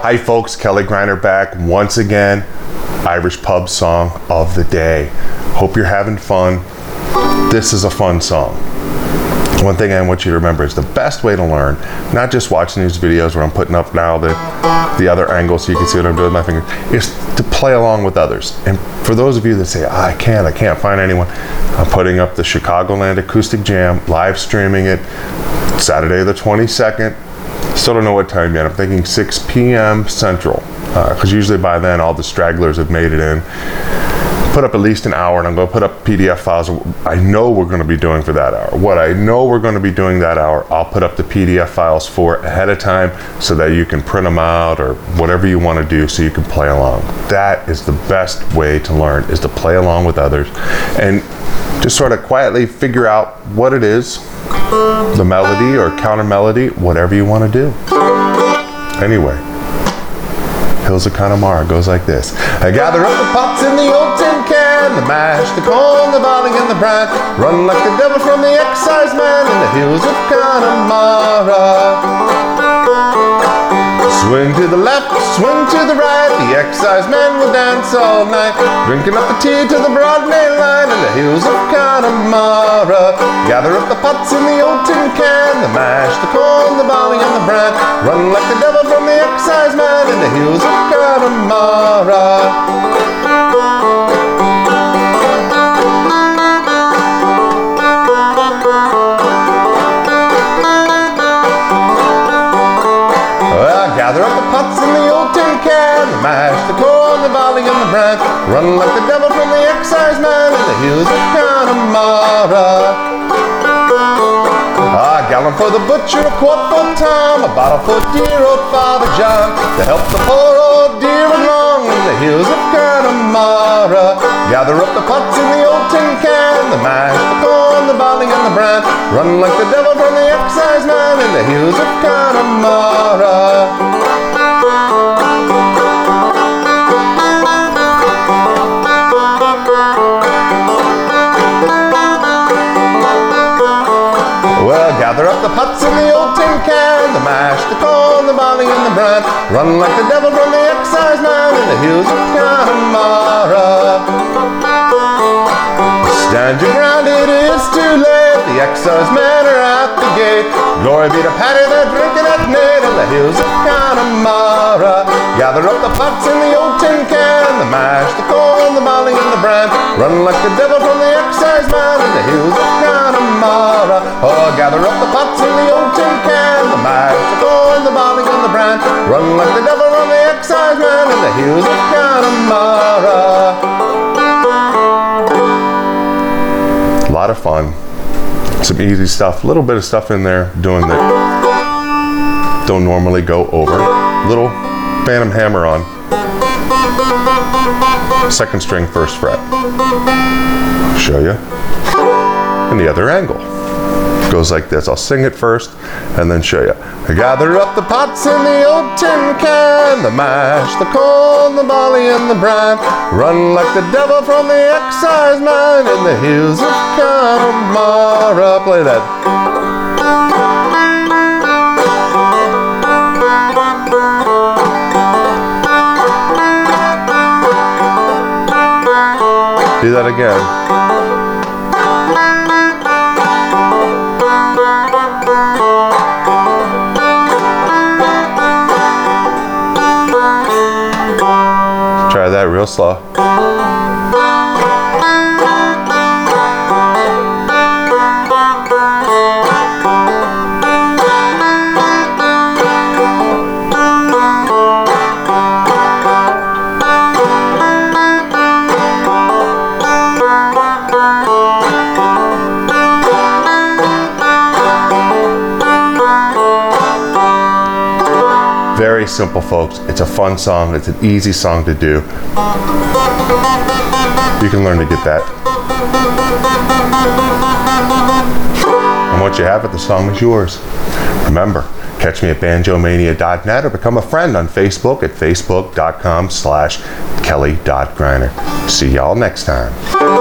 Hi folks, Kelly Greiner back once again. Irish pub song of the day. Hope you're having fun. This is a fun song. One thing I want you to remember is the best way to learn, not just watching these videos where I'm putting up now the other angle so you can see what I'm doing with my fingers, is to play along with others. And for those of you that say, I can't find anyone, I'm putting up the Chicagoland Acoustic Jam, live streaming it Saturday the 22nd. Still don't know what time yet. I'm thinking 6 p.m. Central, because usually by then all the stragglers have made it in. Put up at least an hour, and I'm going to put up PDF files. I know we're going to be doing for that hour. What I know we're going to be doing that hour, I'll put up the PDF files for ahead of time so that you can print them out or whatever you want to do so you can play along. That is the best way to learn, is to play along with others and just sort of quietly figure out what it is, the melody or counter melody, whatever you want to do. Anyway, Hills of Connemara goes like this. I gather up the pots in the old tin can, the mash, the corn, the barley, and the bran. Run like the devil from the excise man in the hills of Connemara. Swing to the left, swing to the right, the excise man will dance all night, drinking up the tea to the Broadway line in the hills of Connemara. Gather up the pots in the old tin can, the mash, the corn, the barley, and the bran. Run like the devil from the excise man in the hills of Connemara. Gather up the pots in the old tin can, the mash, the corn, the barley, and the bran. Run like the devil from the excise man in the hills of Connemara. A gallon for the butcher, a quart for Tom, a bottle for dear old Father John, to help the poor old dear along in the hills of Connemara. Gather up the pots in the old tin can, the mash, the corn, the barley, and the bran. Run like the devil from the excise man in the hills of Connemara. Well, gather up the pots in the old tin can, the mash, the corn, the barley, and the bran. Run like the devil from the excise man in the hills of Connemara. Stand your ground, it is too late, the excise men are at the gate. Glory be to Paddy, they're drinking at night in the hills of Connemara. Gather up the pots in the old tin can, the mash, the corn, the barley, and the bran. Run like the devil from the excise man in the hills of Connemara. Oh, gather up the pots in the old tin can, the mash, the corn, the barley, and the bran. Run like the devil from the excise man in the hills of Connemara. A lot of fun, some easy stuff, a little bit of stuff in there doing that don't normally go over. Little phantom hammer on, second string, first fret. Show you. And the other angle goes like this. I'll sing it first and then show you. I gather up the pots in the old tin can, the mash, the corn, the barley, and the bran. Run like the devil from the excise man in the hills of Connemara. Play that. Do that again. Try that real slow. Very simple, folks. It's a fun song. It's an easy song to do. You can learn to get that. And once you have it, the song is yours. Remember, catch me at banjomania.net or become a friend on Facebook at facebook.com/Kelly.Greiner. See y'all next time.